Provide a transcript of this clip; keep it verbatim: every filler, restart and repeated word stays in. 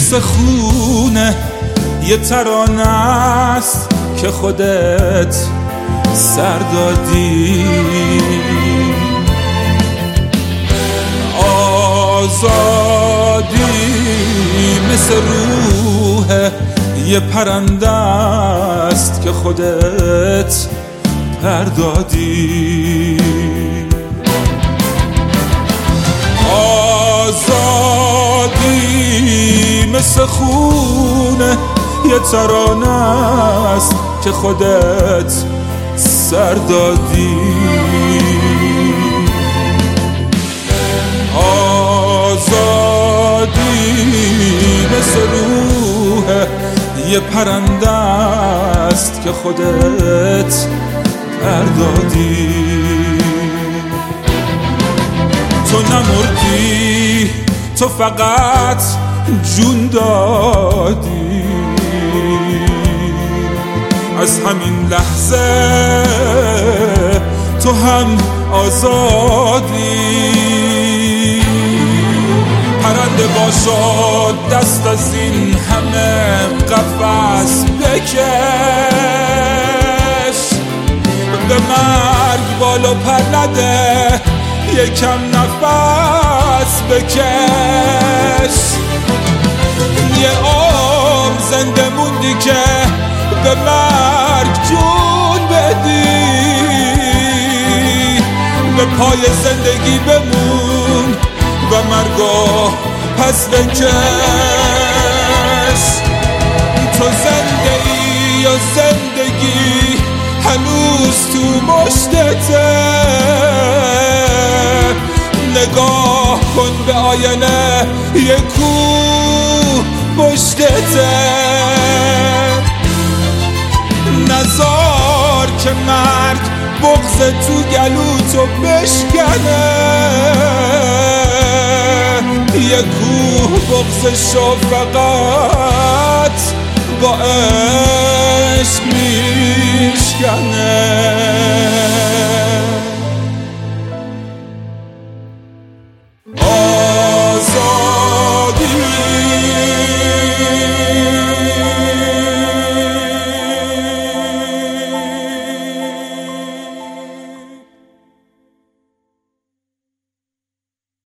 مثل خونه یه ترانه است که خودت سر دادی. آزادی مثل روح یه پرنده است که خودت پر دادی. آزادی مثل خونه یه ترانه است که خودت سر دادی. آزادی مثل روح یه پرنده است که خودت پر دادی. تو نمردی، تو فقط جون دادی. از همین لحظه تو هم آزادی. پرنده باشد دست از این همه قفس بکش، به مرگ بالا پر نده، یکم نفس بکش. یه عمر زنده موندی که به مرگ جون بدی، به پای زندگی بمون و مرگو پس بکش. تو زنده ای یا زندگی هنوز تو مشتته، نگاه کن به آینه، یه کوه پشتته. نزار که مرگ بغض تو گلوتو بشکنه، یه کوه بغضشو فقط با